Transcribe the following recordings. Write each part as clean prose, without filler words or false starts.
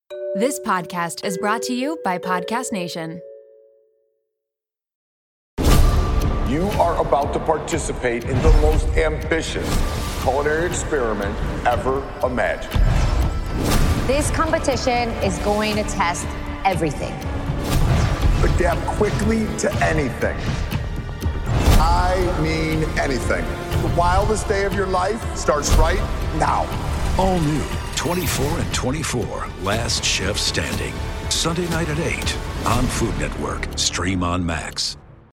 This podcast is brought to you by Podcast Nation. You are about to participate in the most ambitious culinary experiment ever imagined. This competition is going to test everything. Adapt quickly to anything. I mean anything. The wildest day of your life starts right now. All new 24 and 24, Last Chef Standing. Sunday night at 8 on Food Network. Stream on Max.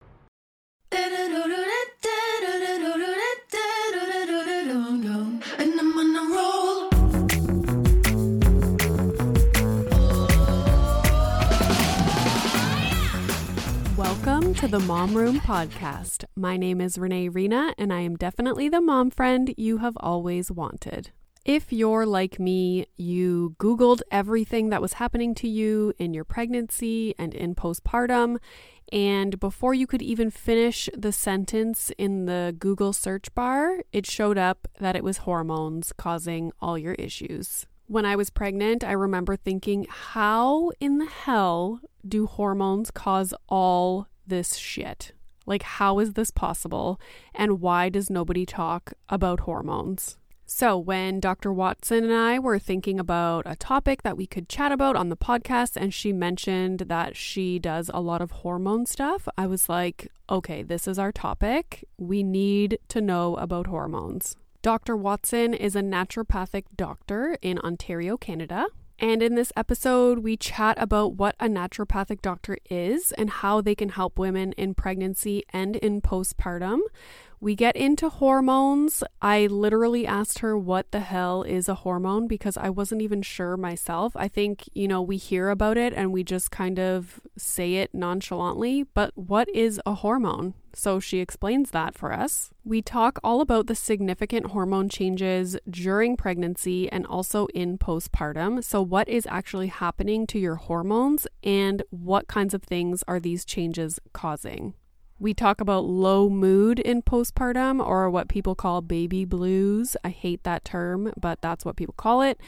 Welcome to the Mom Room Podcast. My name is Renee Rena, and I am definitely the mom friend you have always wanted. If you're like me, you Googled everything that was happening to you in your pregnancy and in postpartum, and before you could even finish the sentence in the Google search bar, it showed up that it was hormones causing all your issues. When I was pregnant, I remember thinking, how in the hell do hormones cause all this shit? Like, how is this possible? And why does nobody talk about hormones? So when Dr. Watson and I were thinking about a topic that we could chat about on the podcast, and she mentioned that she does a lot of hormone stuff, I was like, okay, this is our topic. We need to know about hormones. Dr. Watson is a naturopathic doctor in Ontario, Canada. And in this episode, we chat about what a naturopathic doctor is and how they can help women in pregnancy and in postpartum. We get into hormones. I literally asked her what the hell is a hormone because I wasn't even sure myself. I think, we hear about it and we just kind of say it nonchalantly, but what is a hormone? So she explains that for us. We talk all about the significant hormone changes during pregnancy and also in postpartum. So what is actually happening to your hormones and what kinds of things are these changes causing? We talk about low mood in postpartum, or what people call baby blues. I hate that term, but that's what people call it.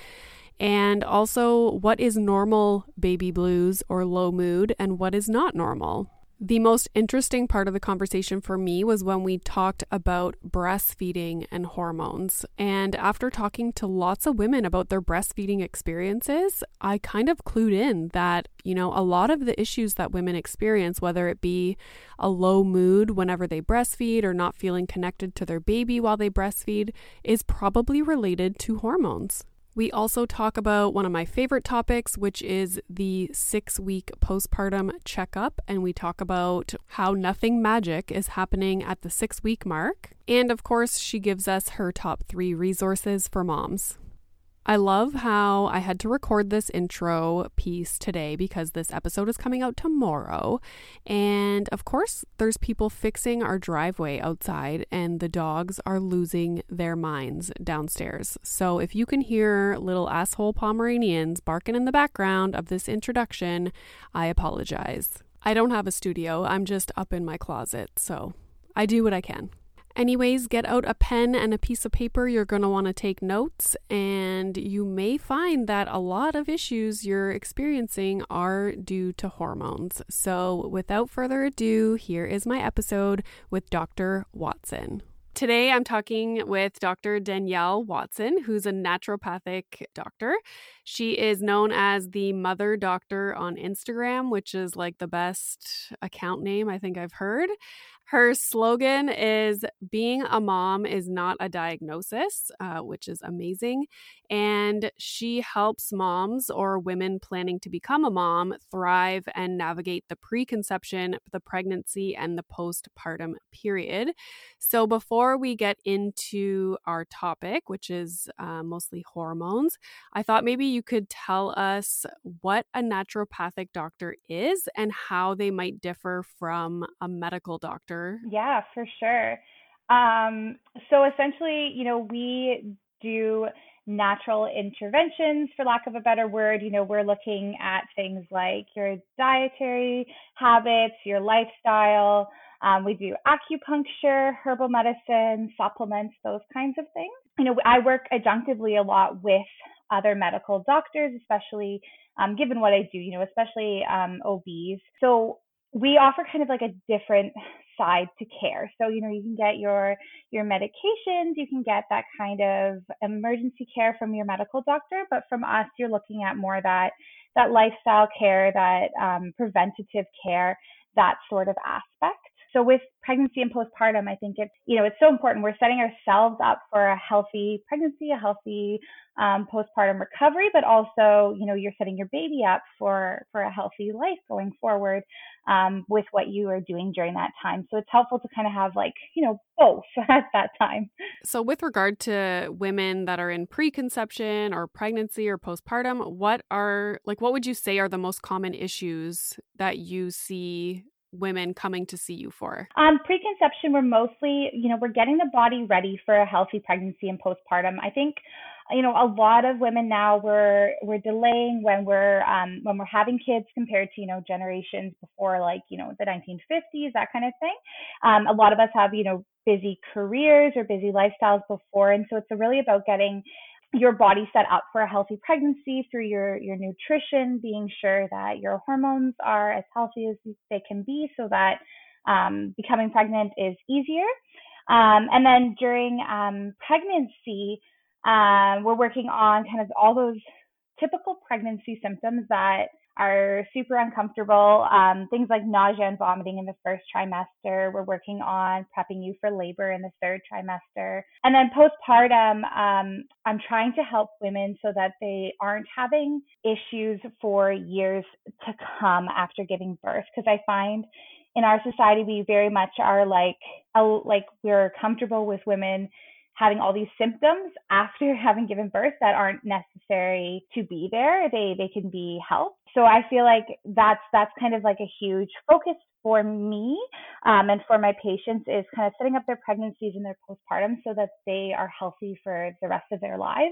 And also, what is normal baby blues or low mood and what is not normal? The most interesting part of the conversation for me was when we talked about breastfeeding and hormones. And after talking to lots of women about their breastfeeding experiences, I kind of clued in that, a lot of the issues that women experience, whether it be a low mood whenever they breastfeed or not feeling connected to their baby while they breastfeed, is probably related to hormones. We also talk about one of my favorite topics, which is the 6-week postpartum checkup. And we talk about how nothing magic is happening at the 6-week mark. And of course, she gives us her top 3 resources for moms. I love how I had to record this intro piece today because this episode is coming out tomorrow. And of course, there's people fixing our driveway outside and the dogs are losing their minds downstairs. So if you can hear little asshole Pomeranians barking in the background of this introduction, I apologize. I don't have a studio. I'm just up in my closet, so I do what I can. Anyways, get out a pen and a piece of paper. You're going to want to take notes, and you may find that a lot of issues you're experiencing are due to hormones. So without further ado, here is my episode with Dr. Watson. Today, I'm talking with Dr. Danielle Watson, who's a naturopathic doctor. She is known as the Mother Doctor on Instagram, which is like the best account name I think I've heard. Her slogan is being a mom is not a diagnosis, which is amazing. And she helps moms or women planning to become a mom thrive and navigate the preconception, the pregnancy, and the postpartum period. So before we get into our topic, which is mostly hormones, I thought maybe you could tell us what a naturopathic doctor is and how they might differ from a medical doctor. Yeah, for sure. So essentially, we do natural interventions, for lack of a better word. We're looking at things like your dietary habits, your lifestyle. We do acupuncture, herbal medicine, supplements, those kinds of things. I work adjunctively a lot with other medical doctors, especially given what I do, especially OBs. So we offer kind of like a different side to care. So, you can get your medications, you can get that kind of emergency care from your medical doctor, but from us, you're looking at more that lifestyle care, that preventative care, that sort of aspect. So with pregnancy and postpartum, I think it's so important. We're setting ourselves up for a healthy pregnancy, a healthy postpartum recovery, but also, you're setting your baby up for a healthy life going forward with what you are doing during that time. So it's helpful to kind of have both at that time. So with regard to women that are in preconception or pregnancy or postpartum, what would you say are the most common issues that you see women coming to see you for? Preconception, we're mostly, we're getting the body ready for a healthy pregnancy and postpartum. I think, a lot of women now we're delaying when we're having kids compared to, generations before, like, the 1950s, that kind of thing. A lot of us have, busy careers or busy lifestyles before. And so it's really about getting your body set up for a healthy pregnancy through your nutrition, being sure that your hormones are as healthy as they can be so that becoming pregnant is easier. And then during pregnancy, we're working on kind of all those typical pregnancy symptoms that are super uncomfortable, things like nausea and vomiting in the first trimester. We're working on prepping you for labor in the third trimester. And then postpartum, I'm trying to help women so that they aren't having issues for years to come after giving birth. Because I find in our society, we very much are like we're comfortable with women having all these symptoms after having given birth that aren't necessary to be there. They can be helped. So I feel like that's kind of like a huge focus for me and for my patients, is kind of setting up their pregnancies and their postpartum so that they are healthy for the rest of their lives,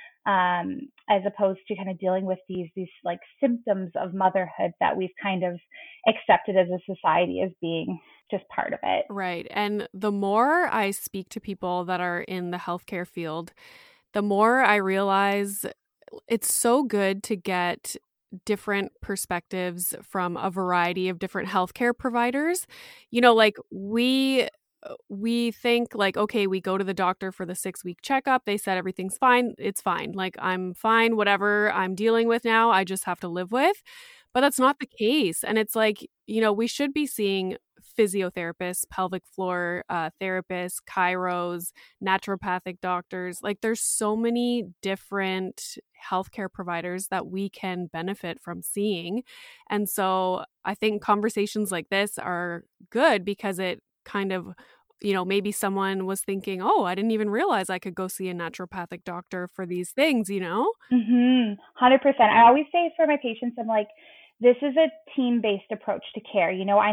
as opposed to kind of dealing with these like symptoms of motherhood that we've kind of accepted as a society as being just part of it. Right. And the more I speak to people that are in the healthcare field, the more I realize it's so good to get different perspectives from a variety of different healthcare providers. Like we think like, okay, we go to the doctor for the 6-week checkup. They said everything's fine. It's fine. Like, I'm fine. Whatever I'm dealing with now, I just have to live with. But that's not the case. And it's like, we should be seeing physiotherapists, pelvic floor therapists, chiros, naturopathic doctors. Like, there's so many different healthcare providers that we can benefit from seeing. And so I think conversations like this are good because it kind of, maybe someone was thinking, oh, I didn't even realize I could go see a naturopathic doctor for these things, 100%. I always say for my patients, I'm like, this is a team-based approach to care.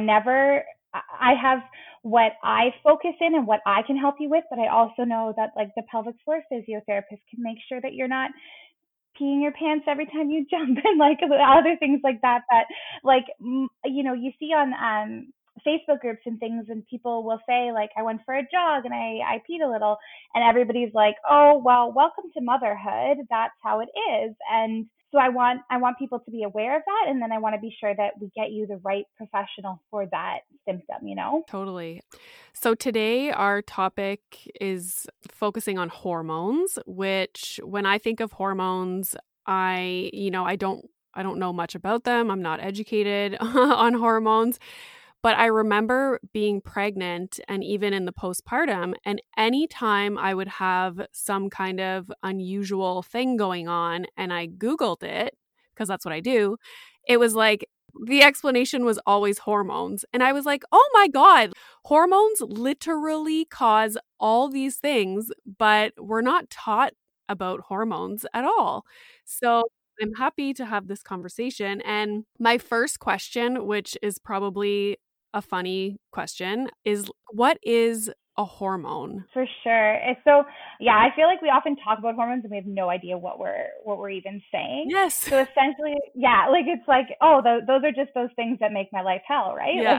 I have what I focus in and what I can help you with, but I also know that like the pelvic floor physiotherapist can make sure that you're not peeing your pants every time you jump and like other things like that like, you see on Facebook groups and things, and people will say like, I went for a jog and I peed a little, and everybody's like, oh, well, welcome to motherhood. That's how it is. And so I want people to be aware of that. And then I want to be sure that we get you the right professional for that symptom, Totally. So today our topic is focusing on hormones, which when I think of hormones, I don't know much about them. I'm not educated on hormones. But I remember being pregnant and even in the postpartum, and anytime I would have some kind of unusual thing going on and I Googled it, because that's what I do, it was like the explanation was always hormones. And I was like, oh my God, hormones literally cause all these things, but we're not taught about hormones at all. So I'm happy to have this conversation. And my first question, which is probably a funny question, is what is a hormone? For sure. And so, yeah, I feel like we often talk about hormones and we have no idea what we're even saying. Yes. So essentially, yeah, like it's like, oh, those are just those things that make my life hell, right? Yeah.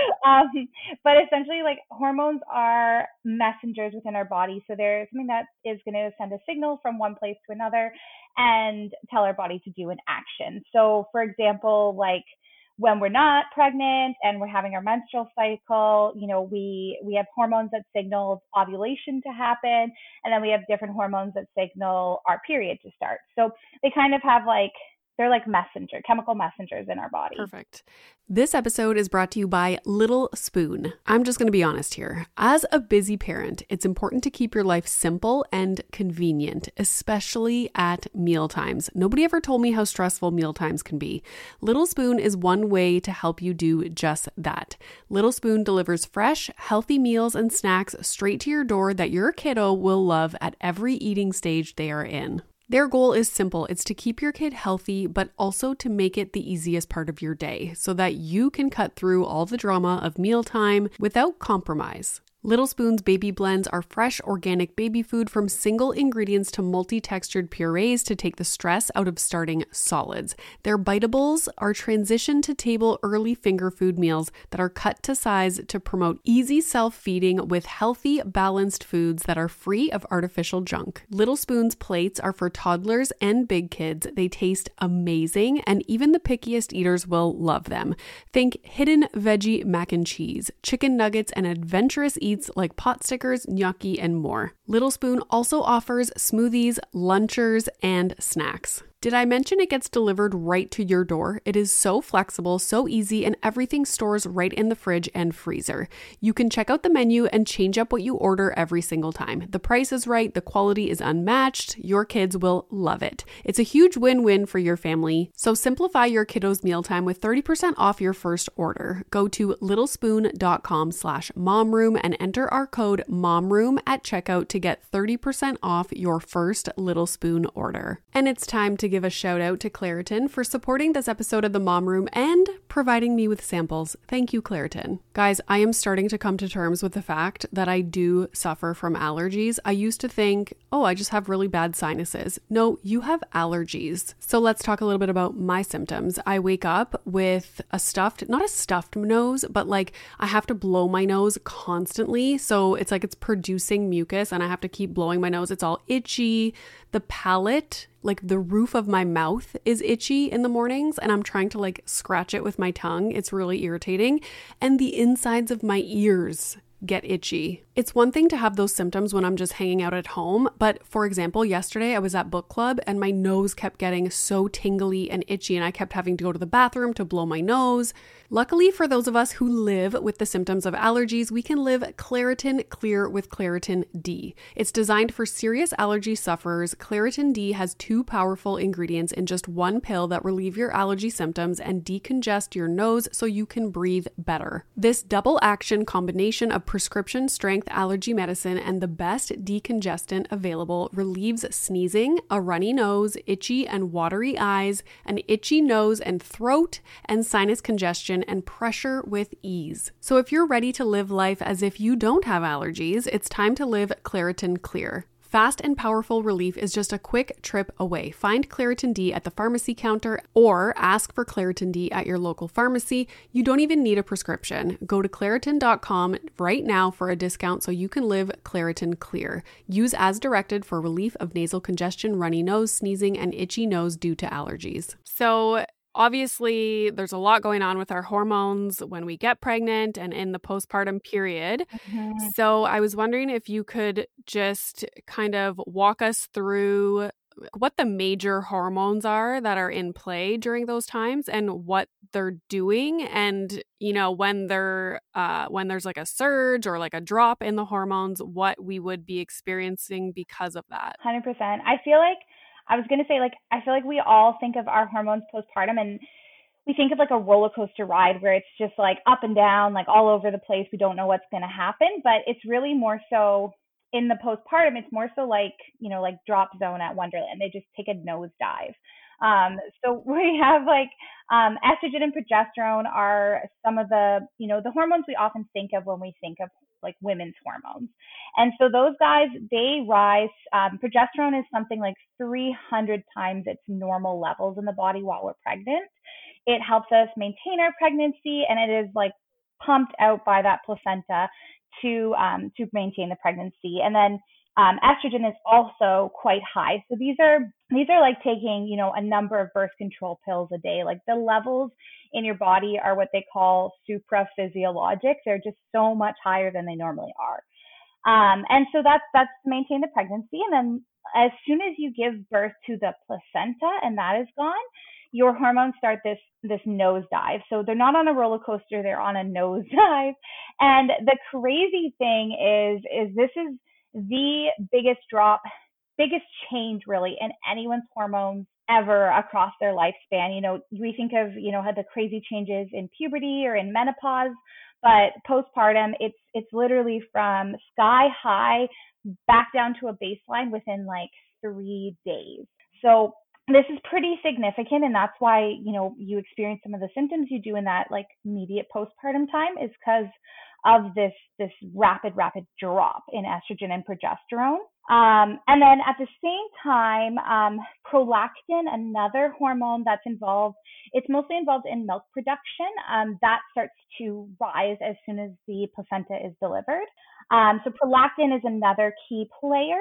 But essentially, like hormones are messengers within our body. So they're something that is going to send a signal from one place to another and tell our body to do an action. So, for example, like when we're not pregnant and we're having our menstrual cycle, we have hormones that signal ovulation to happen, and then we have different hormones that signal our period to start. So they kind of have they're like chemical messengers in our body. Perfect. This episode is brought to you by Little Spoon. I'm just going to be honest here. As a busy parent, it's important to keep your life simple and convenient, especially at mealtimes. Nobody ever told me how stressful mealtimes can be. Little Spoon is one way to help you do just that. Little Spoon delivers fresh, healthy meals and snacks straight to your door that your kiddo will love at every eating stage they are in. Their goal is simple. It's to keep your kid healthy, but also to make it the easiest part of your day so that you can cut through all the drama of mealtime without compromise. Little Spoon's baby blends are fresh, organic baby food from single ingredients to multi-textured purees to take the stress out of starting solids. Their biteables are transition to table early finger food meals that are cut to size to promote easy self-feeding with healthy, balanced foods that are free of artificial junk. Little Spoon's plates are for toddlers and big kids. They taste amazing, and even the pickiest eaters will love them. Think hidden veggie mac and cheese, chicken nuggets, and adventurous eats like pot stickers, gnocchi, and more. Little Spoon also offers smoothies, lunchers, and snacks. Did I mention it gets delivered right to your door? It is so flexible, so easy, and everything stores right in the fridge and freezer. You can check out the menu and change up what you order every single time. The price is right, the quality is unmatched, your kids will love it. It's a huge win-win for your family. So simplify your kiddos' mealtime with 30% off your first order. Go to littlespoon.com/momroom and enter our code MOMROOM at checkout to get 30% off your first Little Spoon order. And it's time to give a shout out to Claritin for supporting this episode of the Mom Room and providing me with samples. Thank you, Claritin. Guys, I am starting to come to terms with the fact that I do suffer from allergies. I used to think, oh, I just have really bad sinuses. No, you have allergies. So let's talk a little bit about my symptoms. I wake up with not a stuffed nose, but like I have to blow my nose constantly. So it's like it's producing mucus and I have to keep blowing my nose. It's all itchy. The palate, like the roof of my mouth is itchy in the mornings and I'm trying to like scratch it with my tongue. It's really irritating. And the insides of my ears get itchy. It's one thing to have those symptoms when I'm just hanging out at home, but for example, yesterday I was at book club and my nose kept getting so tingly and itchy and I kept having to go to the bathroom to blow my nose. Luckily for those of us who live with the symptoms of allergies, we can live Claritin Clear with Claritin D. It's designed for serious allergy sufferers. Claritin D has 2 powerful ingredients in just one pill that relieve your allergy symptoms and decongest your nose so you can breathe better. This double action combination of prescription strength allergy medicine and the best decongestant available relieves sneezing, a runny nose, itchy and watery eyes, an itchy nose and throat, and sinus congestion and pressure with ease. So if you're ready to live life as if you don't have allergies, it's time to live Claritin Clear. Fast and powerful relief is just a quick trip away. Find Claritin D at the pharmacy counter or ask for Claritin D at your local pharmacy. You don't even need a prescription. Go to Claritin.com right now for a discount so you can live Claritin Clear. Use as directed for relief of nasal congestion, runny nose, sneezing, and itchy nose due to allergies. So obviously, there's a lot going on with our hormones when we get pregnant and in the postpartum period. Mm-hmm. So I was wondering if you could just kind of walk us through what the major hormones are that are in play during those times and what they're doing, and when there's like a surge or like a drop in the hormones, what we would be experiencing because of that. 100%. I feel like we all think of our hormones postpartum and we think of like a roller coaster ride where it's just like up and down, like all over the place. We don't know what's going to happen, but it's really more so in the postpartum. It's more so like Drop Zone at Wonderland. They just take a nosedive. So we have like Estrogen and progesterone are some of the, the hormones we often think of when we think of like women's hormones. And so those guys, they rise. Progesterone is something like 300 times its normal levels in the body while we're pregnant. It helps us maintain our pregnancy, and it is like pumped out by that placenta to maintain the pregnancy. And then estrogen is also quite high. So these are like taking, a number of birth control pills a day. Like the levels in your body are what they call supraphysiologic. They're just so much higher than they normally are. And so that's to maintain the pregnancy. And then as soon as you give birth to the placenta and that is gone, your hormones start this nosedive. So they're not on a roller coaster, they're on a nosedive. And the crazy thing is this is the biggest change really in anyone's hormones ever across their lifespan. We think of, the crazy changes in puberty or in menopause, but postpartum, it's literally from sky high back down to a baseline within like 3 days. So this is pretty significant, and that's why, you experience some of the symptoms you do in that like immediate postpartum time is because of this rapid drop in estrogen and progesterone. And then at the same time, prolactin, another hormone that's involved, it's mostly involved in milk production, that starts to rise as soon as the placenta is delivered. So prolactin is another key player.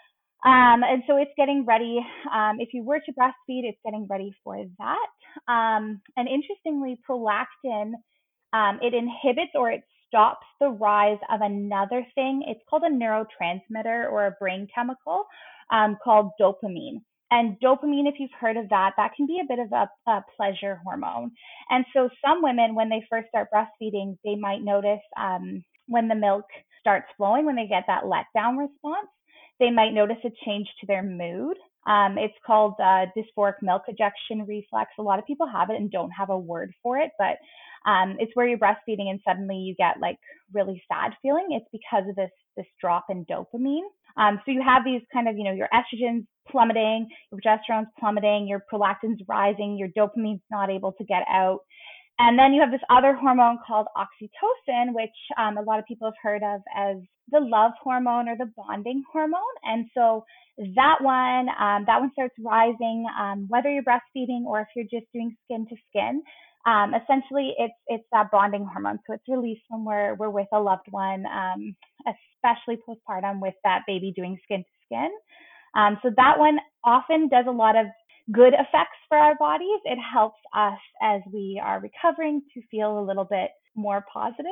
And so it's getting ready. If you were to breastfeed, it's getting ready for that. And interestingly, prolactin, it inhibits or it stops the rise of another thing. It's called a neurotransmitter or a brain chemical called dopamine. And dopamine, if you've heard of that, that can be a bit of a pleasure hormone. And so some women, when they first start breastfeeding, they might notice when the milk starts flowing, when they get that letdown response, they might notice a change to their mood. It's called dysphoric milk ejection reflex. A lot of people have it and don't have a word for it, but it's where you're breastfeeding and suddenly you get like really sad feeling. It's because of this drop in dopamine. So you have these kind of, your estrogen's plummeting, your progesterone's plummeting, your prolactin's rising, your dopamine's not able to get out. And then you have this other hormone called oxytocin, which a lot of people have heard of as the love hormone or the bonding hormone. And so that one starts rising, whether you're breastfeeding or if you're just doing skin to skin. Essentially, it's that bonding hormone. So it's released when we're with a loved one, especially postpartum with that baby doing skin to skin. So that one often does a lot of good effects for our bodies. It helps us as we are recovering to feel a little bit more positive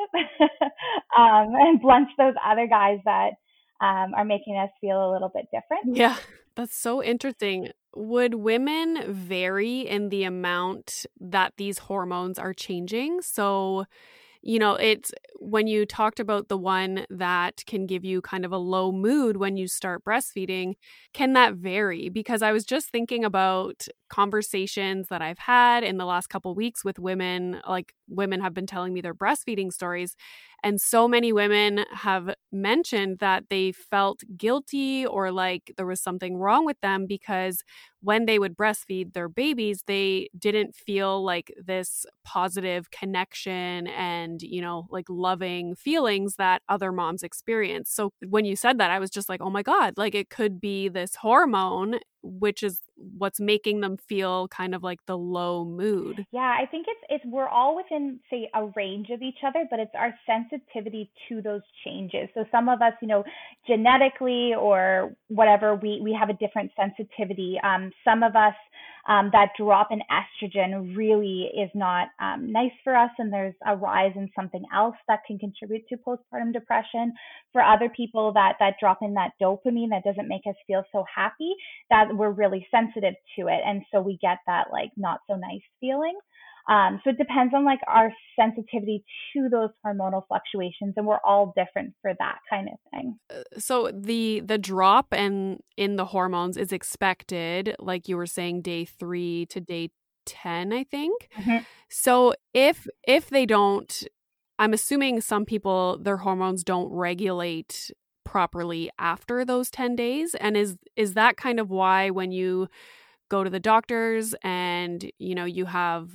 and blunts those other guys that are making us feel a little bit different. Yeah, that's so interesting. Would women vary in the amount that these hormones are changing? So, it's when you talked about the one that can give you kind of a low mood when you start breastfeeding, can that vary? Because I was just thinking about conversations that I've had in the last couple of weeks with women, like women have been telling me their breastfeeding stories. And so many women have mentioned that they felt guilty or like there was something wrong with them because when they would breastfeed their babies, they didn't feel like this positive connection and, like loving feelings that other moms experience. So when you said that, I was just like, oh my God, like it could be this hormone, which is what's making them feel kind of like the low mood. Yeah, I think it's we're all within, say, a range of each other, but it's our sensitivity to those changes. So some of us, genetically or whatever, we have a different sensitivity. Some of us, that drop in estrogen really is not nice for us, and there's a rise in something else that can contribute to postpartum depression. For other people, that drop in that dopamine that doesn't make us feel so happy, that we're really sensitive to it, and so we get that like not so nice feeling. So it depends on like our sensitivity to those hormonal fluctuations, and we're all different for that kind of thing. So the drop in the hormones is expected, like you were saying, day 3 to day 10, I think. Mm-hmm. So if they don't, I'm assuming some people, their hormones don't regulate properly after those 10 days. And is that kind of why when you go to the doctors and, you have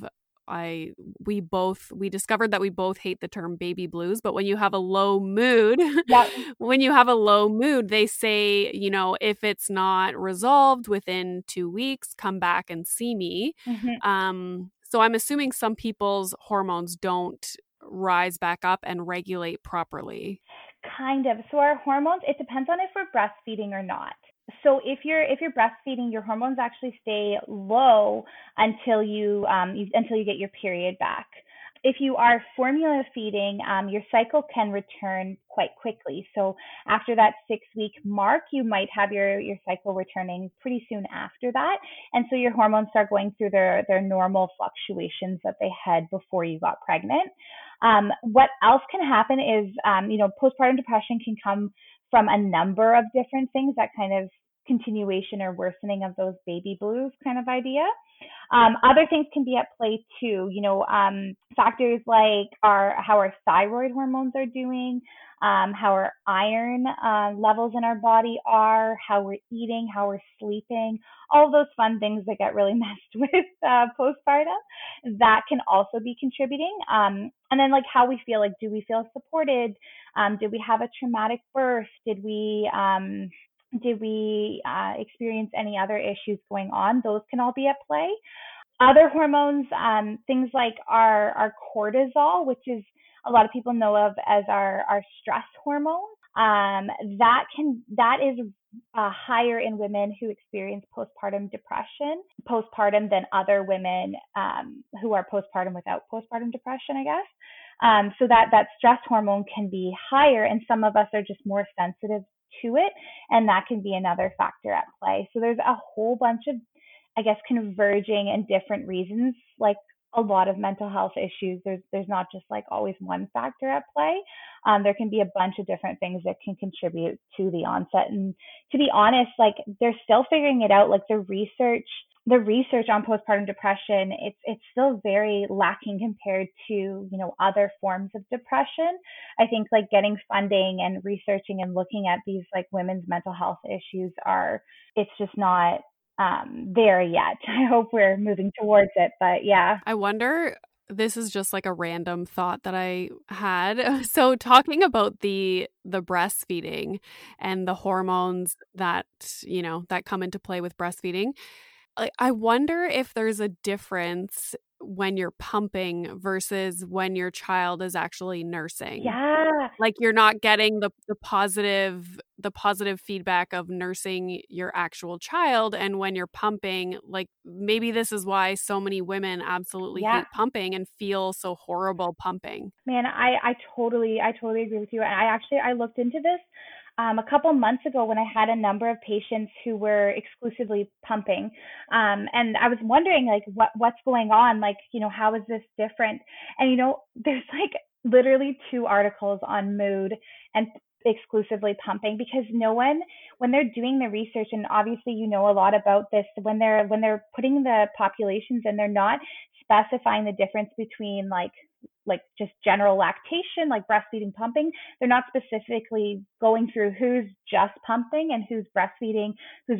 we discovered that we both hate the term baby blues, but when you have a low mood, Yep. when you have a low mood, they say, you know, if it's not resolved within 2 weeks, come back and see me. So I'm assuming some people's hormones don't rise back up and regulate properly. Kind of. So our hormones, it depends on if we're breastfeeding or not. So if you're breastfeeding, your hormones actually stay low until you get your period back. If you are formula feeding, your cycle can return quite quickly. So after that 6-week mark, you might have your cycle returning pretty soon after that. And so your hormones start going through their normal fluctuations that they had before you got pregnant. What else can happen is, postpartum depression can come from a number of different things, that kind of continuation or worsening of those baby blues kind of idea. Other things can be at play too, factors like how our thyroid hormones are doing, how our iron levels in our body are, how we're eating, how we're sleeping, all those fun things that get really messed with postpartum, that can also be contributing. And then like how we feel, like, do we feel supported? Did we have a traumatic birth? Did we experience any other issues going on? Those can all be at play. Other hormones, things like our cortisol, which is a lot of people know of as our stress hormone. That is higher in women who experience postpartum depression, than other women who are postpartum without postpartum depression, I guess. So that stress hormone can be higher, and some of us are just more sensitive to it, and that can be another factor at play. So there's a whole bunch of, I guess, converging and different reasons. Like a lot of mental health issues, there's not just like always one factor at play. There can be a bunch of different things that can contribute to the onset. And to be honest, like they're still figuring it out. Like the research on postpartum depression, it's still very lacking compared to, other forms of depression. I think like getting funding and researching and looking at these like women's mental health issues it's just not there yet. I hope we're moving towards it, but yeah. I wonder, this is just like a random thought that I had. So talking about the breastfeeding and the hormones that, that come into play with breastfeeding, I wonder if there's a difference when you're pumping versus when your child is actually nursing. Yeah. Like you're not getting the positive feedback of nursing your actual child. And when you're pumping, like maybe this is why so many women absolutely hate pumping and feel so horrible pumping. Man, I totally agree with you. And I looked into this a couple months ago when I had a number of patients who were exclusively pumping. And I was wondering like what's going on? Like, how is this different? And, there's like literally 2 articles on mood and exclusively pumping, because no one, when they're doing the research, and obviously a lot about this, when they're putting the populations and they're not specifying the difference between like just general lactation, like breastfeeding, pumping, they're not specifically going through who's just pumping and who's breastfeeding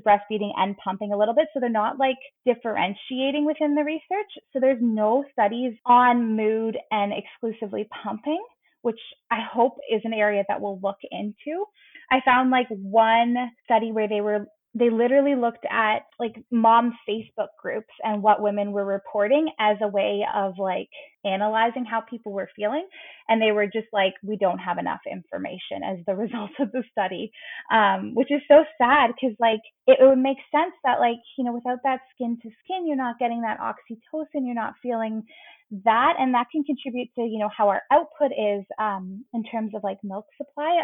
and pumping a little bit. So they're not like differentiating within the research. So there's no studies on mood and exclusively pumping, which I hope is an area that we'll look into. I found like one study where they literally looked at like mom Facebook groups and what women were reporting as a way of like analyzing how people were feeling. And they were just like, we don't have enough information as the result of the study, which is so sad, because like it would make sense that like, without that skin to skin, you're not getting that oxytocin, you're not feeling that. And that can contribute to, how our output is in terms of like milk supply.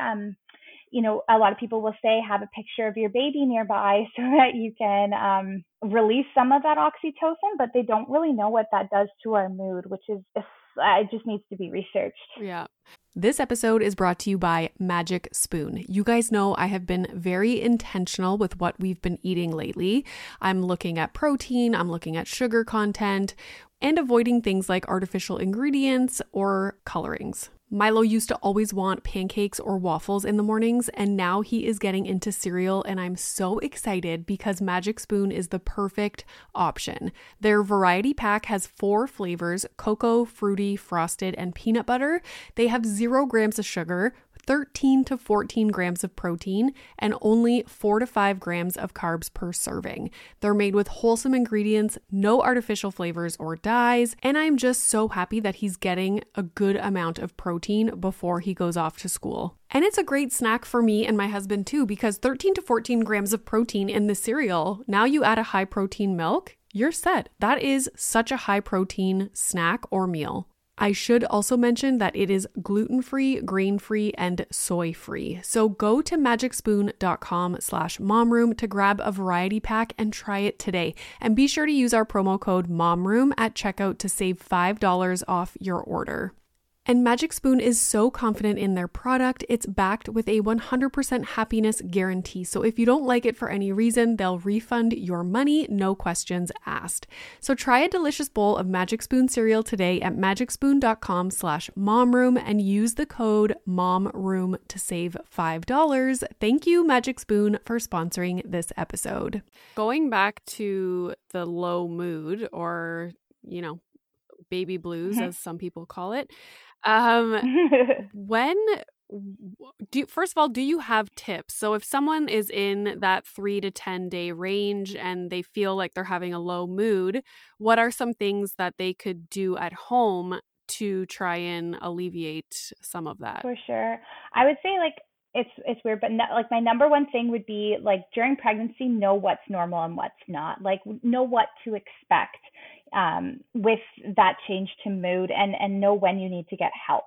A lot of people will say, have a picture of your baby nearby so that you can release some of that oxytocin, but they don't really know what that does to our mood, which is, it just needs to be researched. Yeah. This episode is brought to you by Magic Spoon. You guys know I have been very intentional with what we've been eating lately. I'm looking at protein, I'm looking at sugar content, and avoiding things like artificial ingredients or colorings. Milo used to always want pancakes or waffles in the mornings, and now he is getting into cereal, and I'm so excited because Magic Spoon is the perfect option. Their variety pack has 4 flavors: cocoa, fruity, frosted, and peanut butter. They have 0 grams of sugar, 13 to 14 grams of protein, and only 4 to 5 grams of carbs per serving. They're made with wholesome ingredients, no artificial flavors or dyes, and I'm just so happy that he's getting a good amount of protein before he goes off to school. And it's a great snack for me and my husband too, because 13 to 14 grams of protein in the cereal, now you add a high protein milk, you're set. That is such a high protein snack or meal. I should also mention that it is gluten-free, grain-free, and soy-free. So go to magicspoon.com/momroom to grab a variety pack and try it today. And be sure to use our promo code MOMROOM at checkout to save $5 off your order. And Magic Spoon is so confident in their product, it's backed with a 100% happiness guarantee. So if you don't like it for any reason, they'll refund your money, no questions asked. So try a delicious bowl of Magic Spoon cereal today at magicspoon.com/momroom and use the code MOMROOM to save $5. Thank you, Magic Spoon, for sponsoring this episode. Going back to the low mood, or, baby blues, as some people call it. First of all, do you have tips? So if someone is in that 3 to 10 day range and they feel like they're having a low mood, what are some things that they could do at home to try and alleviate some of that? For sure. I would say it's weird, but my number one thing would be during pregnancy, know what's normal and what's not. Know what to expect with that change to mood, and know when you need to get help.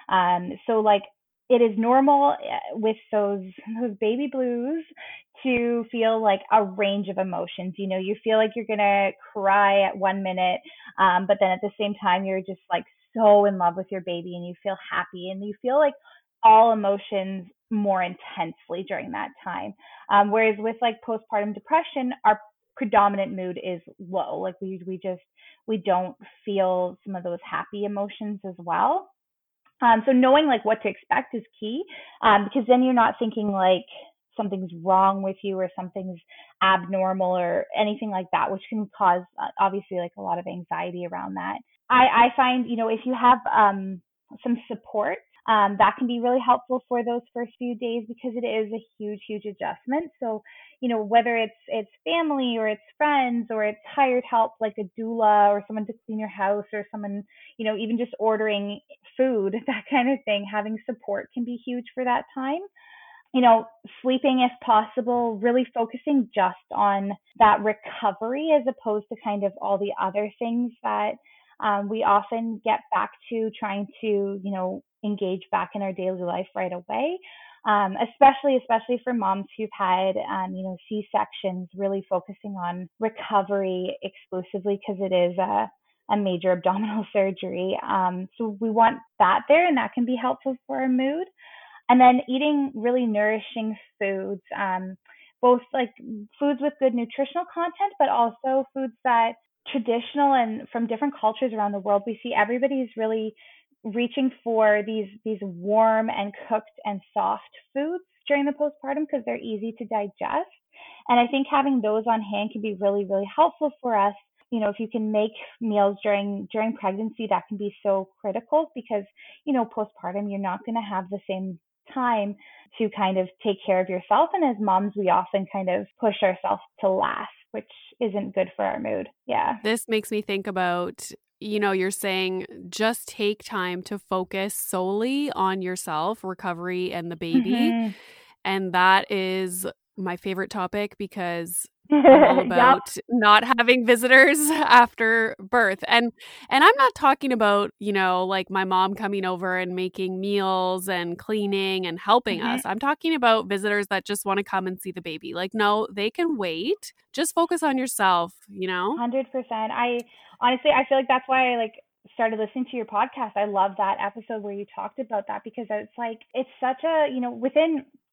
It is normal with those baby blues to feel a range of emotions. You feel like you're gonna cry at 1 minute, but then at the same time you're just so in love with your baby, and you feel happy, and you feel all emotions more intensely during that time. Whereas with postpartum depression, our predominant mood is low. We don't feel some of those happy emotions as well. So knowing what to expect is key, because then you're not thinking something's wrong with you or something's abnormal or anything like that, which can cause obviously a lot of anxiety around that. I find, if you have some support, that can be really helpful for those first few days, because it is a huge adjustment. So, whether it's family or it's friends or it's hired help like a doula or someone to clean your house or someone, even just ordering food, that kind of thing, having support can be huge for that time. Sleeping if possible, really focusing just on that recovery as opposed to kind of all the other things that we often get back to trying to, engage back in our daily life right away. Especially for moms who've had, C-sections, really focusing on recovery exclusively, because it is a major abdominal surgery. So we want that there, and that can be helpful for our mood. And then eating really nourishing foods, both foods with good nutritional content, but also foods that traditional and from different cultures around the world, we see everybody's really reaching for these warm and cooked and soft foods during the postpartum, because they're easy to digest. And I think having those on hand can be really, really helpful for us. If you can make meals during pregnancy, that can be so critical, because, postpartum, you're not going to have the same time to kind of take care of yourself. And as moms, we often kind of push ourselves to last, which isn't good for our mood. Yeah. This makes me think about, you're saying just take time to focus solely on yourself, recovery, and the baby. Mm-hmm. And that is my favorite topic, because I'm all about not having visitors after birth. And I'm not talking about, my mom coming over and making meals and cleaning and helping us. I'm talking about visitors that just want to come and see the baby. No, they can wait. Just focus on yourself, 100%. I feel like that's why I started listening to your podcast. I love that episode where you talked about that, because it's such a, within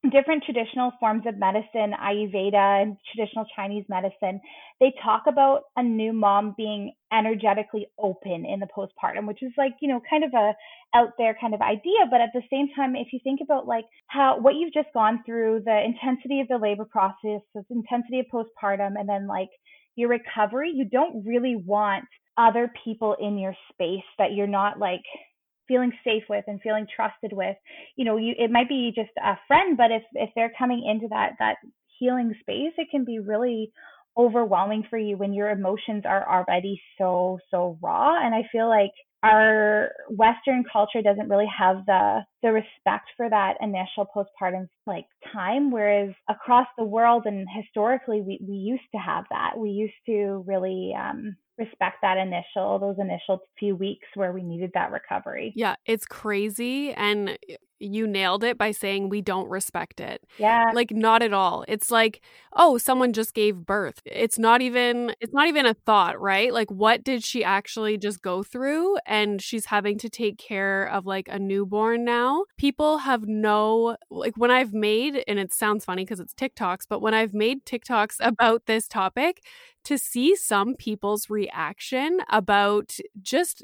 different traditional forms of medicine, Ayurveda and traditional Chinese medicine, they talk about a new mom being energetically open in the postpartum, which is like, kind of a out there kind of idea. But at the same time, if you think about like what you've just gone through, the intensity of the labor process, the intensity of postpartum, and then like your recovery, you don't really want other people in your space that you're not like feeling safe with and feeling trusted with. It might be just a friend, but if they're coming into that healing space, it can be really overwhelming for you when your emotions are already so raw. And I feel like our Western culture doesn't really have the respect for that initial postpartum like time, whereas across the world and historically we used to have that. We used to really respect those initial few weeks where we needed that recovery. Yeah, it's crazy. And you nailed it by saying we don't respect it. Yeah. Like, not at all. It's like, oh, someone just gave birth. It's not even a thought, right? Like, what did she actually just go through? And she's having to take care of like a newborn now. People have like when I've made, and it sounds funny because it's TikToks, but when I've made TikToks about this topic, to see some people's reaction about just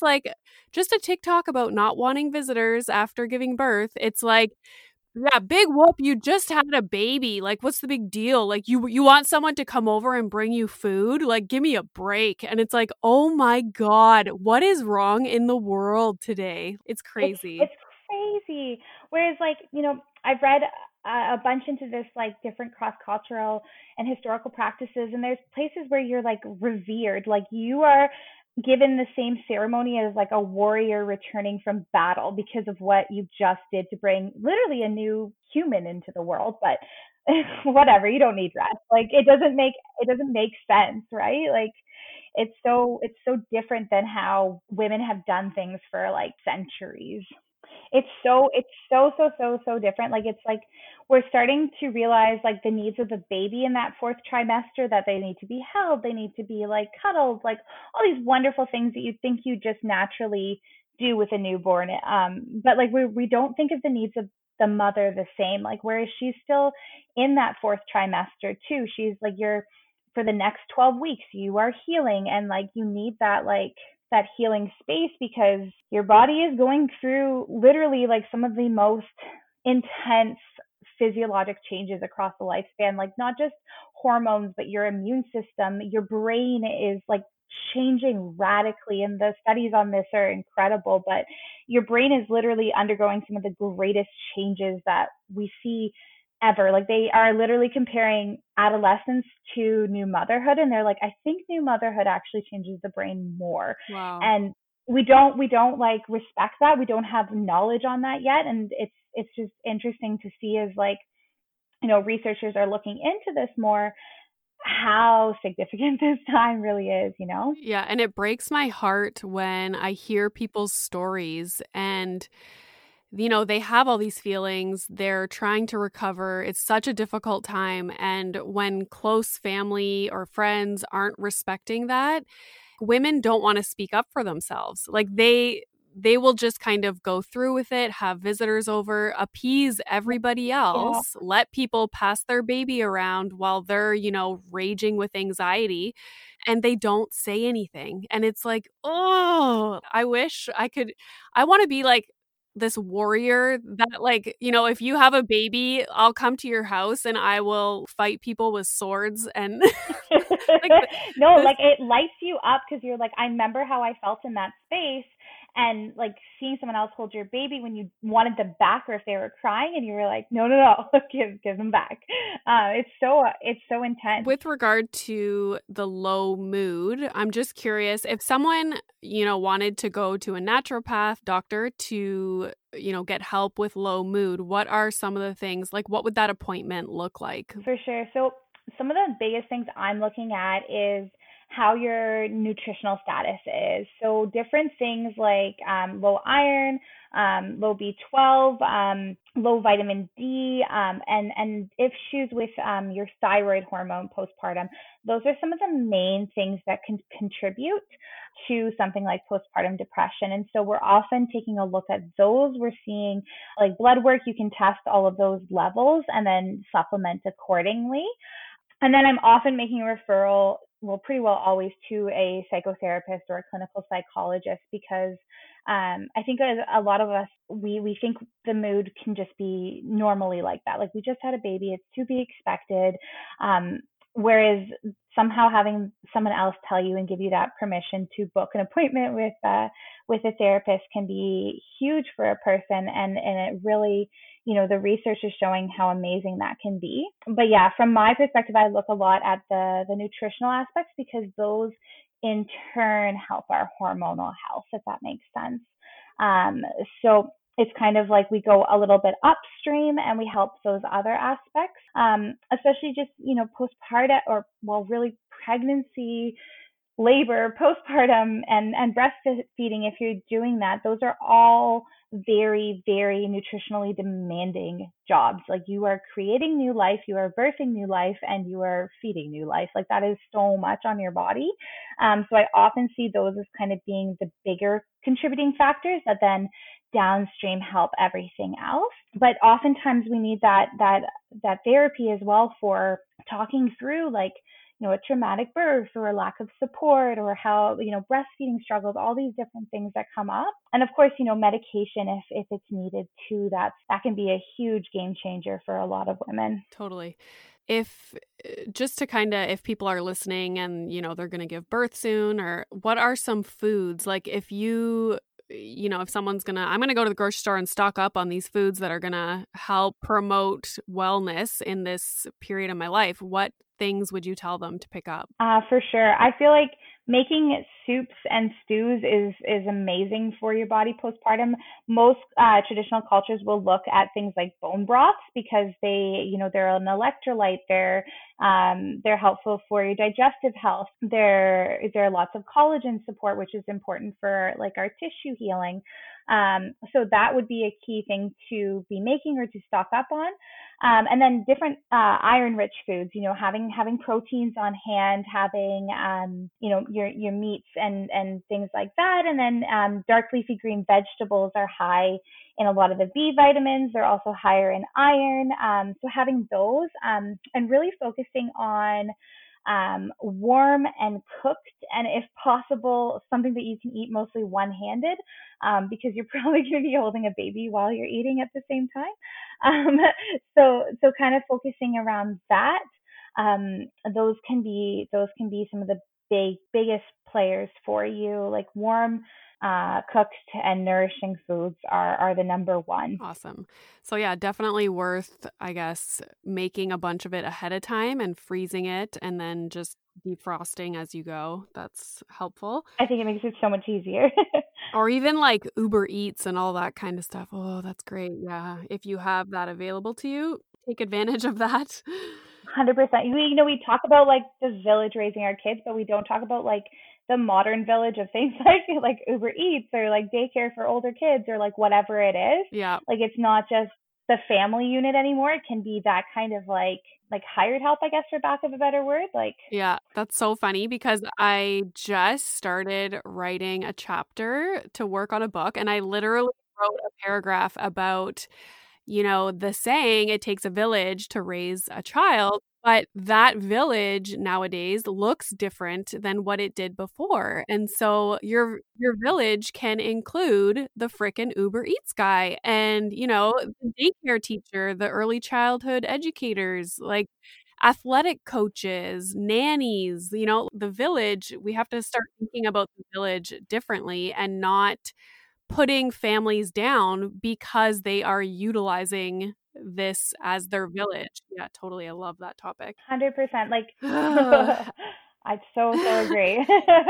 a TikTok about not wanting visitors after giving birth, it's like, yeah, big whoop, you just had a baby. Like, what's the big deal? Like, you want someone to come over and bring you food? Like, give me a break. And it's like, oh my God, what is wrong in the world today? It's crazy. It's crazy. Whereas like, I've read a bunch into this, like different cross-cultural and historical practices. And there's places where you're like revered, like you are given the same ceremony as like a warrior returning from battle because of what you just did to bring literally a new human into the world. But whatever, you don't need rest. Like it doesn't make sense, right? Like it's so different than how women have done things for like centuries. It's so different. Like it's like we're starting to realize like the needs of the baby in that fourth trimester, that they need to be held, they need to be like cuddled, like all these wonderful things that you think you just naturally do with a newborn. But like we don't think of the needs of the mother the same. Like whereas she's still in that fourth trimester too. She's like for the next 12 weeks you are healing, and like you need that healing space because your body is going through literally like some of the most intense physiologic changes across the lifespan, like not just hormones, but your immune system, your brain is like changing radically. And the studies on this are incredible, but your brain is literally undergoing some of the greatest changes that we see ever. Like they are literally comparing adolescence to new motherhood, and they're like, I think new motherhood actually changes the brain more. Wow. And we don't like respect that. We don't have knowledge on that yet, and it's just interesting to see as like, researchers are looking into this more, how significant this time really is, Yeah, and it breaks my heart when I hear people's stories and they have all these feelings. They're trying to recover. It's such a difficult time. And when close family or friends aren't respecting that, women don't want to speak up for themselves. Like they will just kind of go through with it, have visitors over, appease everybody else, let people pass their baby around while they're, raging with anxiety, and they don't say anything. And it's like, oh, I wish I want to be like this warrior that like, if you have a baby, I'll come to your house and I will fight people with swords and like it lights you up because you're like, I remember how I felt in that space, and like seeing someone else hold your baby when you wanted them back, or if they were crying and you were like, no, give them back. It's so intense. With regard to the low mood, I'm just curious if someone, wanted to go to a naturopath doctor to, get help with low mood, what are some of the things, like what would that appointment look like? For sure. So some of the biggest things I'm looking at is how your nutritional status is. So different things like low iron, low B12, low vitamin D, and issues with your thyroid hormone postpartum. Those are some of the main things that can contribute to something like postpartum depression. And so we're often taking a look at those. We're seeing like blood work, you can test all of those levels and then supplement accordingly. And then I'm often making a referral, well, pretty well always, to a psychotherapist or a clinical psychologist, because I think a lot of us, we think the mood can just be normally like that. Like, we just had a baby, it's to be expected. Whereas somehow having someone else tell you and give you that permission to book an appointment with a therapist can be huge for a person. And it really, the research is showing how amazing that can be. But yeah, from my perspective, I look a lot at the nutritional aspects, because those in turn help our hormonal health, if that makes sense. So it's kind of like we go a little bit upstream and we help those other aspects, especially just, postpartum, or really pregnancy, labor, postpartum, and breastfeeding. If you're doing that, those are all very, very nutritionally demanding jobs. Like, you are creating new life, you are birthing new life, and you are feeding new life. Like, that is so much on your body. So I often see those as kind of being the bigger contributing factors that then downstream help everything else. But oftentimes we need that therapy as well for talking through, like, a traumatic birth or a lack of support, or how, breastfeeding struggles, all these different things that come up. And of course, medication, if it's needed too, that can be a huge game changer for a lot of women. Totally. If people are listening and, they're going to give birth soon, or what are some foods, like if someone's I'm going to go to the grocery store and stock up on these foods that are going to help promote wellness in this period of my life, what things would you tell them to pick up? For sure. I feel like making soups and stews is amazing for your body postpartum. Most traditional cultures will look at things like bone broths, because they're an electrolyte. They're helpful for your digestive health. There are lots of collagen support, which is important for like our tissue healing. So that would be a key thing to be making or to stock up on. And then different iron-rich foods, having proteins on hand, having, your meats and things like that. And then dark leafy green vegetables are high in a lot of the B vitamins. They're also higher in iron. So having those and really focusing on warm and cooked, and if possible, something that you can eat mostly one-handed, because you're probably going to be holding a baby while you're eating at the same time. So kind of focusing around that. Those can be some of the biggest players for you. Like warm, cooked and nourishing foods are the number one. Awesome. So yeah, definitely worth, I guess, making a bunch of it ahead of time and freezing it and then just defrosting as you go. That's helpful. I think it makes it so much easier. Or even like Uber Eats and all that kind of stuff. Oh, that's great. Yeah. If you have that available to you, take advantage of that. 100%. We talk about like the village raising our kids, but we don't talk about like the modern village of things like Uber Eats or like daycare for older kids or like whatever it is. Yeah. Like it's not just the family unit anymore. It can be that kind of like hired help, I guess, for lack of a better word. Yeah, that's so funny because I just started writing a chapter to work on a book, and I literally wrote a paragraph about, the saying, it takes a village to raise a child. But that village nowadays looks different than what it did before. And so your village can include the frickin' Uber Eats guy and, the daycare teacher, the early childhood educators, like athletic coaches, nannies, the village. We have to start thinking about the village differently and not putting families down because they are utilizing this as their village. Yeah, totally. I love that topic. 100%. I so agree.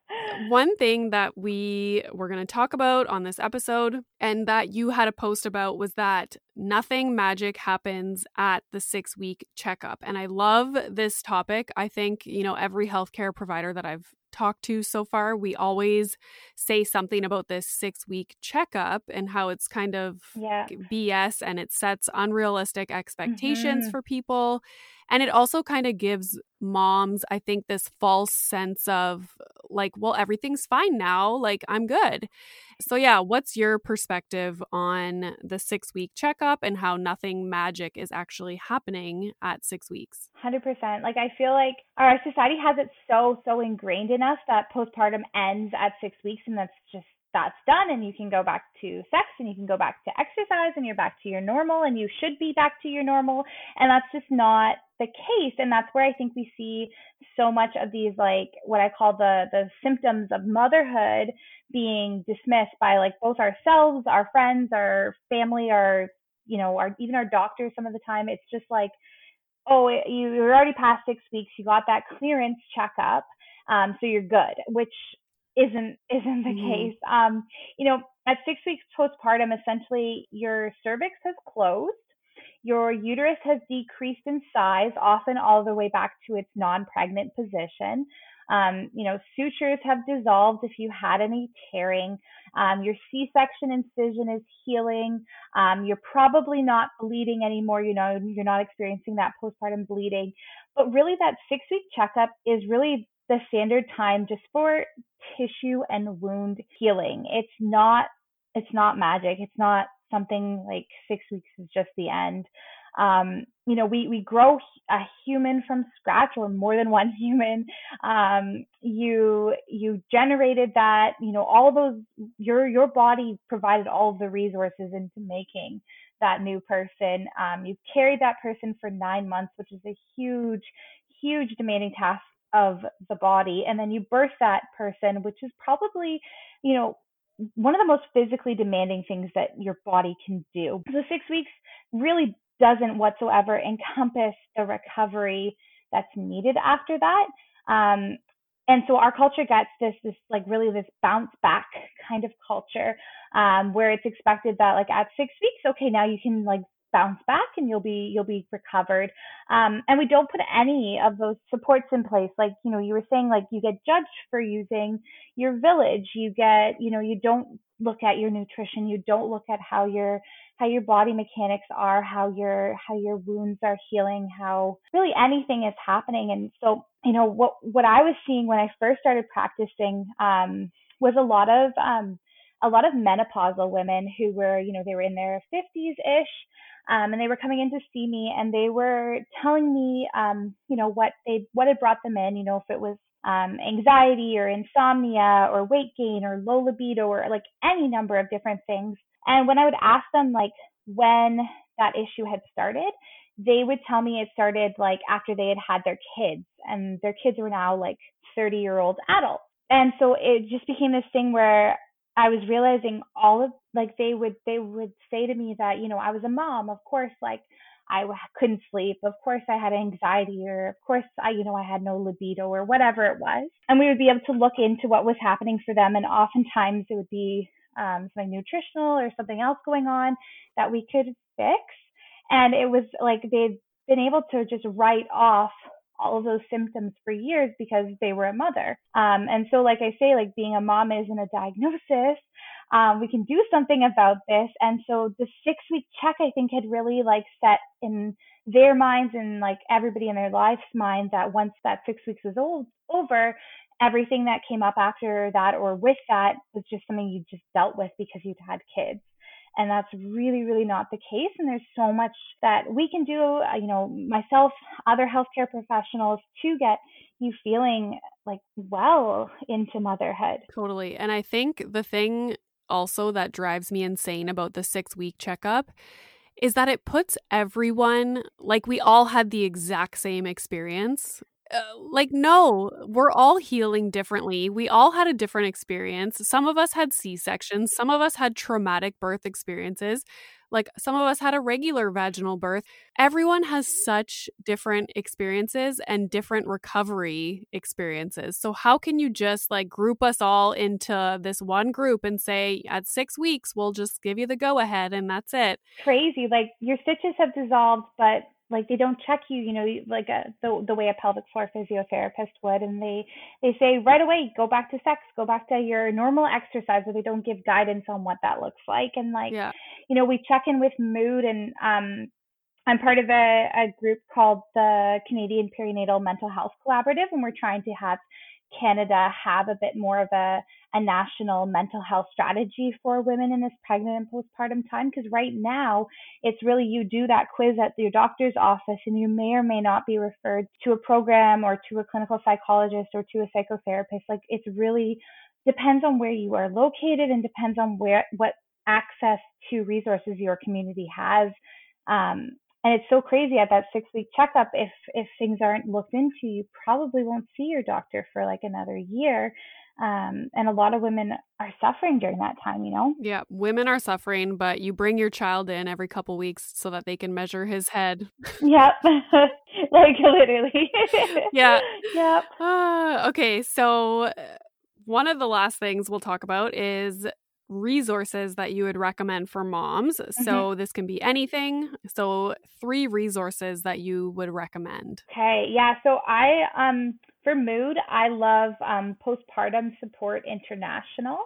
One thing that we were going to talk about on this episode and that you had a post about was that nothing magic happens at the 6-week checkup. And I love this topic. I think, every healthcare provider that I've talked to so far, we always say something about this 6-week checkup and how it's kind of BS and it sets unrealistic expectations for people. And it also kind of gives moms, I think, this false sense of everything's fine now, I'm good. So yeah, what's your perspective on the 6-week checkup and how nothing magic is actually happening at 6 weeks? 100%. I feel like our society has it so ingrained in us that postpartum ends at 6 weeks and that's done, and you can go back to sex and you can go back to exercise and you're back to your normal and you should be back to your normal. And that's just not the case. And that's where I think we see so much of these, what I call the symptoms of motherhood being dismissed by both ourselves, our friends, our family, even our doctors. Some of the time it's just you're already past 6 weeks, you got that clearance checkup, so you're good, which isn't the case. At 6 weeks postpartum, essentially your cervix has closed, your uterus has decreased in size, often all the way back to its non-pregnant position. Sutures have dissolved if you had any tearing. Your C-section incision is healing. You're probably not bleeding anymore. You're not experiencing that postpartum bleeding. But really, that 6-week checkup is really the standard time just for tissue and wound healing. It's not magic. It's not something 6 weeks is just the end. We grow a human from scratch, or more than one human. You generated that, all those, your body provided all of the resources into making that new person. You've carried that person for 9 months, which is a huge demanding task of the body. And then you birth that person, which is probably, one of the most physically demanding things that your body can do. So 6 weeks really doesn't whatsoever encompass the recovery that's needed after that. And so our culture gets this bounce back kind of culture, where it's expected that at 6 weeks, okay, now you can bounce back and you'll be recovered. And we don't put any of those supports in place. You were saying, you get judged for using your village. You get, you don't look at your nutrition. You don't look at how your body mechanics are, how your wounds are healing, how really anything is happening. And so, what I was seeing when I first started practicing, was a lot of menopausal women who were, they were in their 50s-ish, and they were coming in to see me, and they were telling me, what had brought them in, if it was anxiety or insomnia or weight gain or low libido or any number of different things. And when I would ask them when that issue had started, they would tell me it started after they had their kids, and their kids were now 30-year-old adults. And so it just became this thing where I was realizing all of they would say to me that, I was a mom, of course, I couldn't sleep, of course I had anxiety, or of course I had no libido, or whatever it was. And we would be able to look into what was happening for them, and oftentimes it would be something nutritional or something else going on that we could fix. And it was they'd been able to just write off all of those symptoms for years because they were a mother. And so, I say, being a mom isn't a diagnosis. We can do something about this. And so the 6-week check, I think, had really set in their minds and everybody in their lives' mind that once that 6 weeks was over, everything that came up after that or with that was just something you just dealt with because you'd had kids. And that's really, really not the case. And there's so much that we can do, myself, other healthcare professionals, to get you feeling well into motherhood. Totally. And I think the thing also that drives me insane about the 6-week checkup is that it puts everyone, we all had the exact same experience. No, we're all healing differently. We all had a different experience. Some of us had C-sections. Some of us had traumatic birth experiences. Like some of us had a regular vaginal birth. Everyone has such different experiences and different recovery experiences. So how can you just like group us all into this one group and say at 6 weeks, we'll just give you the go ahead and that's it? Crazy. Like your stitches have dissolved, but like they don't check you, like the way a pelvic floor physiotherapist would. And they say right away, go back to sex, go back to your normal exercise, but they don't give guidance on what that looks like. And like, we check in with mood, and I'm part of a group called the Canadian Perinatal Mental Health Collaborative, and we're trying to have Canada have a bit more of a national mental health strategy for women in this pregnant and postpartum time. Because right now, it's really you do that quiz at your doctor's office, and you may or may not be referred to a program or to a clinical psychologist or to a psychotherapist. Like it's really depends on where you are located and depends on what access to resources your community has. And it's so crazy at that 6-week checkup, if things aren't looked into, you probably won't see your doctor for like another year. And a lot of women are suffering during that time, Yeah, women are suffering, but you bring your child in every couple weeks so that they can measure his head. Yep, like literally. Yeah. Yep. Okay, so one of the last things we'll talk about is resources that you would recommend for moms. So this can be anything. So 3 resources that you would recommend. Okay. Yeah. So for mood, I love Postpartum Support International.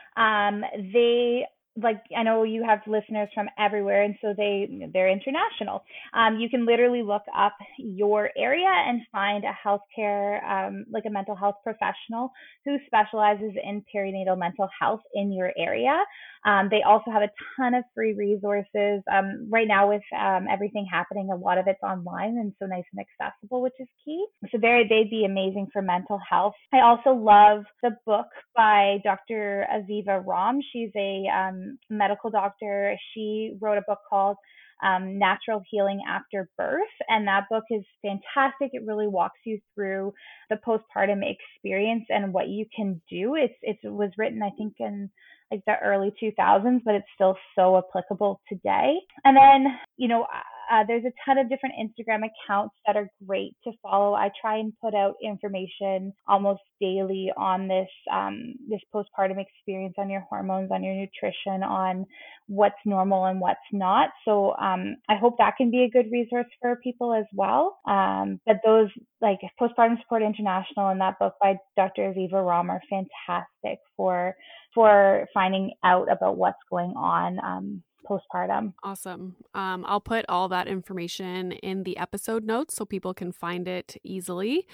I know you have listeners from everywhere, and so they're international. You can literally look up your area and find a healthcare, like a mental health professional who specializes in perinatal mental health in your area. They also have a ton of free resources. Right now with everything happening, a lot of it's online and so nice and accessible, which is key. So they'd be amazing for mental health. I also love the book by Dr. Aviva Romm. She's a medical doctor. She wrote a book called Natural Healing After Birth, and that book is fantastic. It really walks you through the postpartum experience and what you can do. It was written, I think, in like the early 2000s, but it's still so applicable today. And then, there's a ton of different Instagram accounts that are great to follow. I try and put out information almost daily on this postpartum experience, on your hormones, on your nutrition, on what's normal and what's not. So I hope that can be a good resource for people as well. But those like Postpartum Support International and that book by Dr. Aviva Romm are fantastic for finding out about what's going on postpartum. Awesome. I'll put all that information in the episode notes so people can find it easily.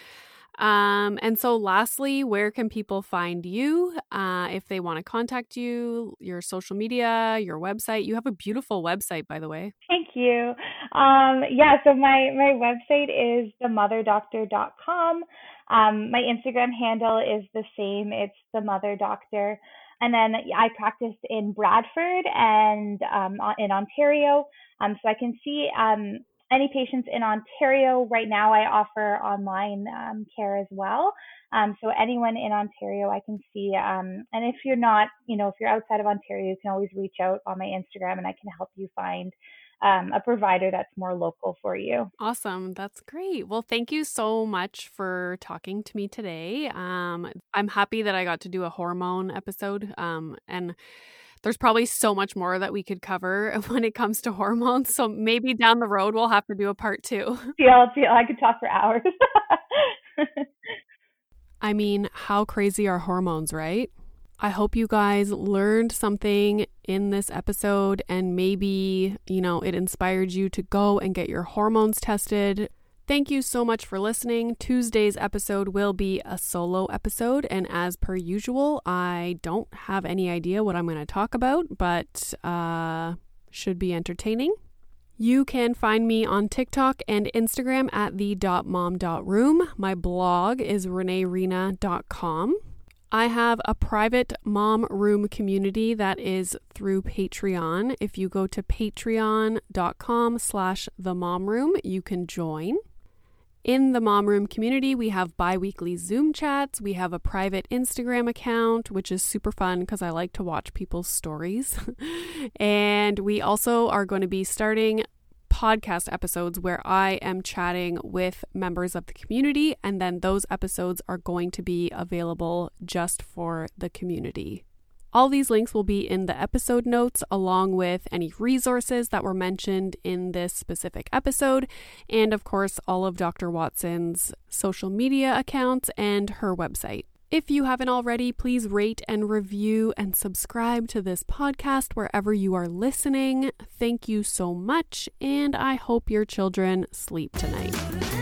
And so lastly, where can people find you if they want to contact you, your social media, your website? You have a beautiful website, by the way. Thank you. So my website is themotherdoctor.com. My Instagram handle is the same. It's themotherdoctor. And then I practice in Bradford and in Ontario. So I can see any patients in Ontario. Right now I offer online care as well. So anyone in Ontario I can see. And if you're not, if you're outside of Ontario, you can always reach out on my Instagram and I can help you find a provider that's more local for you. Awesome. That's great. Well, thank you so much for talking to me today. I'm happy that I got to do a hormone episode. And there's probably so much more that we could cover when it comes to hormones. So maybe down the road, we'll have to do a part 2. I could talk for hours. I mean, how crazy are hormones, right? I hope you guys learned something in this episode and maybe, it inspired you to go and get your hormones tested. Thank you so much for listening. Tuesday's episode will be a solo episode, and as per usual, I don't have any idea what I'm going to talk about, but should be entertaining. You can find me on TikTok and Instagram at the.mom.room. My blog is reneerina.com. I have a private mom room community that is through Patreon. If you go to patreon.com/themomroom, you can join. In the Mom Room community, we have bi-weekly Zoom chats. We have a private Instagram account, which is super fun because I like to watch people's stories. And we also are going to be starting podcast episodes where I am chatting with members of the community, and then those episodes are going to be available just for the community. All these links will be in the episode notes, along with any resources that were mentioned in this specific episode, and of course all of Dr. Watson's social media accounts and her website. If you haven't already, please rate and review and subscribe to this podcast wherever you are listening. Thank you so much, and I hope your children sleep tonight.